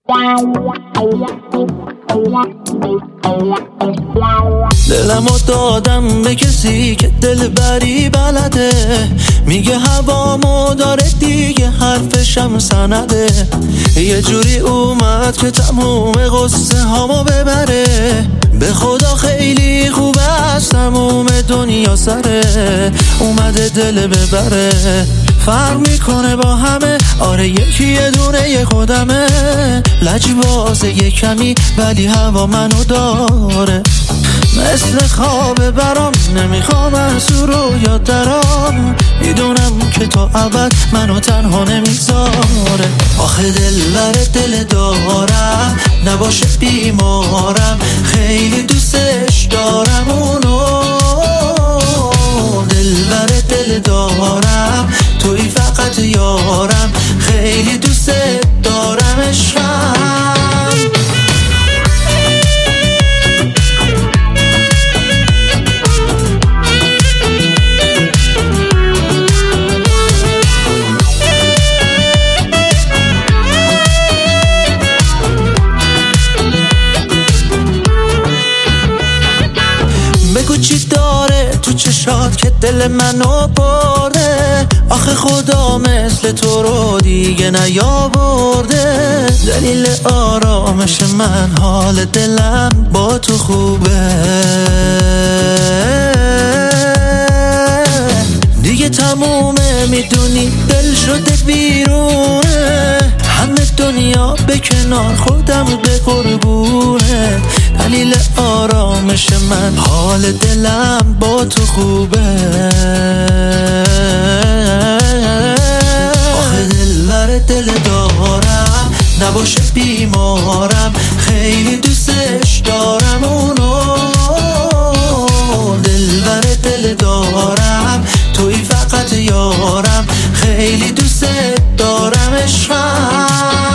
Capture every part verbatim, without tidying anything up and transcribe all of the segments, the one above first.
دلمو دادم به کسی که دل بری بلده، میگه هوامو داره دیگه، حرفشم سنده. یه جوری اومد که تموم قصه هامو ببره، به خدا خیلی خوبه از تموم دنیا سره. اومده دل ببره، فرق میکنه با همه، آره یکی یه دونه یه خودمه. لجبازه یه کمی ولی هوا منو داره، مثل خواب برام نمیخوام از او رو یاد درام. میدونم که تا ابد منو تنها نمیذاره. آخه دل بر دل دارم، نباشه بیمارم، خیلی دوستش دارم اونو. دل بر دل دارم، توی فقط یارم، خیلی دوست دارم عشقم. بگو چی داره تو چشات که دل منو برده، آخه خدا مثل تو رو دیگه نیاورده. دلیل آرامش من حال دلم با تو خوبه، دیگه تمومه میدونی دل شده بیرونه. همه دنیا به کنار خودم به قربونه، دلیل آرامش من حال دلم با تو خوبه. آخه دل بر دل دارم، نباشه بیمارم، خیلی دوستش دارم اونو. دل بر دل دارم، توی فقط یارم، خیلی دوست دارم عشقم.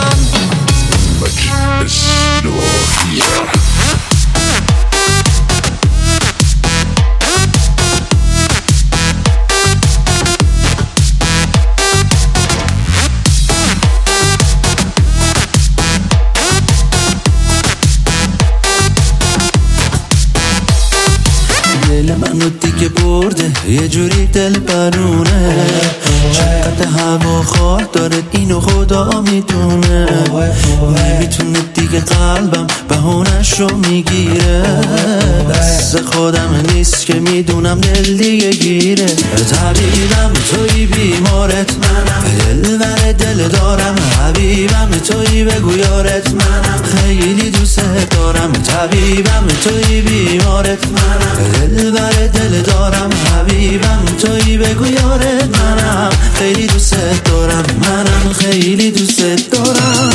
دل منو دیگه برده، یه جوری دل برونه. چقدر هوا خواه داره اینو خدا میدونه. نمیتونه دیگه قلبم بهونش رو میگیره، دست خودم نیست که میدونم دل دیگه گیره. طبیبم توی بیمارت منم، دل بر دل دارم، حبیبم توی بگو یارت منم، خیلی دوست دارم. طبیبم توی بیمارت منم، دل بر دل دارم، حبیبم توی بگو یارت منم، خیلی دوست دارم. منم خیلی دوست دارم.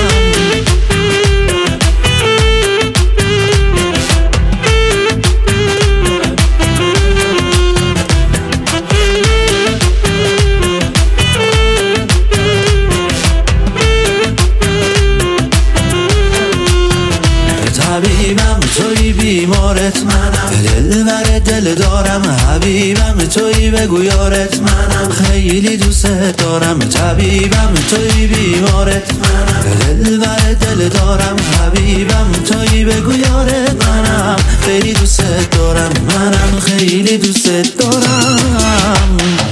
طبیبم توی بیمارت منم، دل بر دل دارم، حبیبم توی بگو یارت منم، خیلی دوست دارم. طبیبم توی بیمارت منم، دل بر دل دارم، حبیبم توی بگو یارت منم، خیلی دوست دارم. منم خیلی دوست دارم.